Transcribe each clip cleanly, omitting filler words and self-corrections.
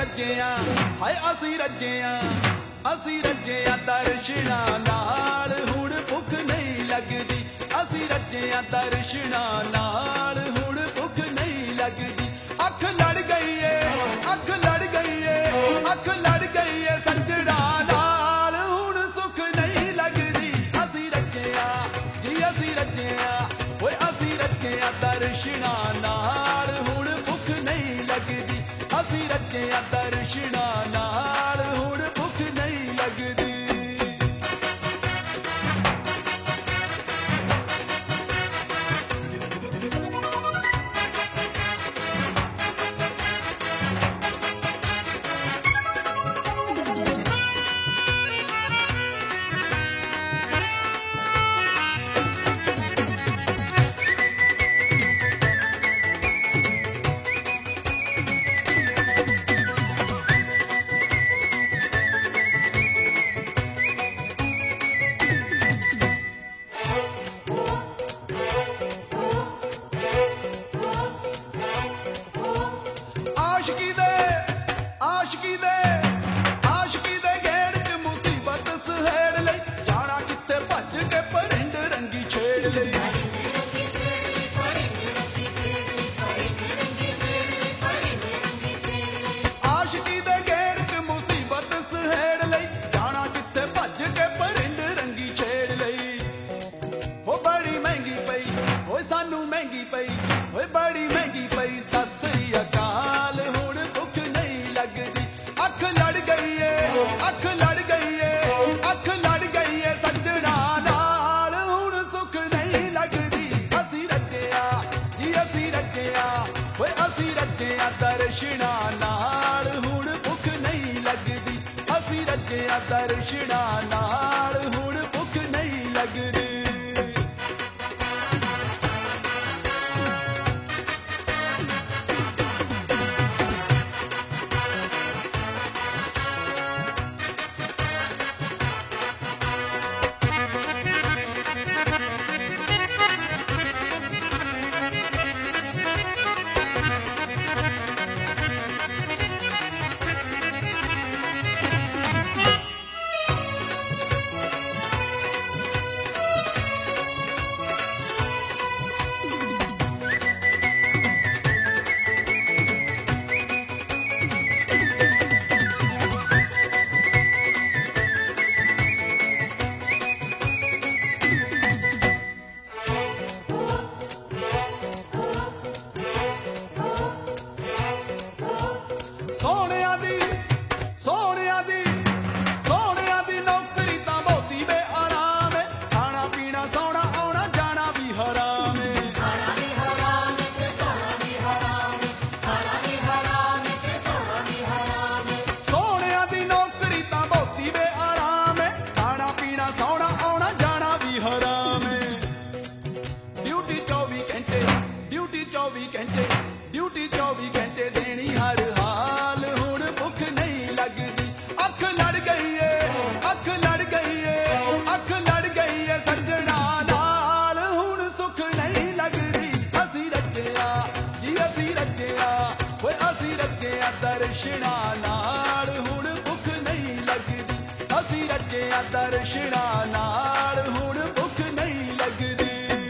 रज्जिया हाय असी रज्जिया दर्शनां नाल हुण भुख नहीं लगदी। असी रज्जिया दर्शनां नाल हुण भुख नहीं लगदी। अख लड़ गई है अख लड़ गई है अख लड़ गई है सज्जणा नाल हुण सुख नहीं लगदी। असी रज्जिया जी असी रज्जिया ओए असी रज्जिया दर्शनां नाल हुण भुख नहीं लगदी। असी रज्जिया दर्शनां नाल हुण भुख नहीं लगदी। आशकी दे घेड़ च मुसीबत सहेड़ लई जाना कित्ते भज के परिंद रंगी छेड़ लई। आशकी दे घेड़ च मुसीबत सहेड़ लई जाना कित्ते भज के परिंद रंगी छेड़ लई। ओ बड़ी महंगी पई ओए सानू महंगी पई ओए बड़ी महंगी पई सत श्री अकाल हुण भुख नहीं लगदी। अख लड़ गई है अख लड़ गई है अख लड़ गई है सज्जणा नाल हुण सुख नहीं लगदी। असी रज्जिया जी असी रज्जिया ओए असी रज्जिया दर्शनां नाल हुण भुख नहीं लगदी। असी रज्जिया दर्शनां नाल हुण भुख नहीं लगदी। सोनिया दी नौकरी तां बहुती बेआराम है। खाना पीना सोना आउणा जाना भी हराम है। सोनिया दी नौकरी तां बहुती बेआराम है। खाना पीना सोना आउणा जाना भी हराम है। ड्यूटी 24 घंटे ड्यूटी 24 घंटे ड्यूटी 24 घंटे देनी हर हाल हुण भुख नहीं लगदी। अख लड़ गई है अख लड़ गई है अख लड़ गई है सज्जणा नाल हुण सुख नहीं लगदी। असी रज्जिया जी असी रज्जिया ओए असी रज्जिया दर्शनां नाल हुण भुख नहीं लगदी। असी रज्जिया दर्शनां नाल हुण भुख नहीं लगदी।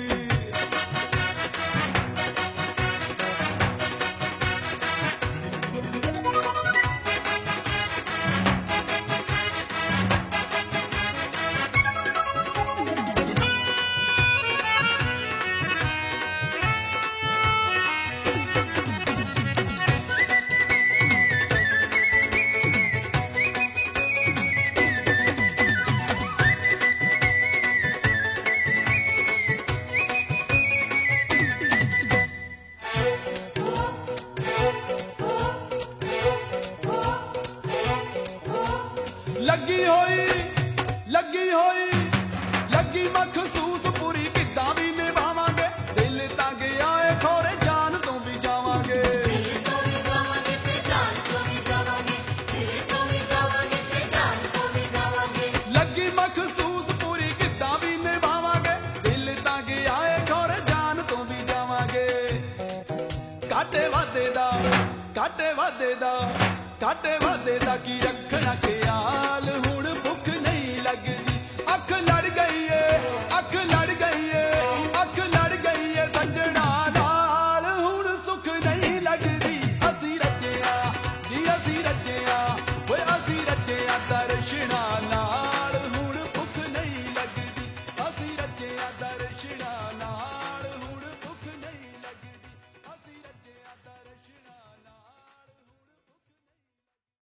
लगी मखसूस पूरी किद्दां भी निभावांगे। दिल तां गया है खोरे जान तो भी जावांगे। लगी मखसूस पूरी किद्दां भी निभावांगे। दिल तां गया है खोरे जान तो भी जावांगे। काटे वादे दा ਘਾਟੇ ਵਾਧੇ ਦਾ ਕੀ ਰੱਖਣਾ ਖਿਆਲ ਹੁਣ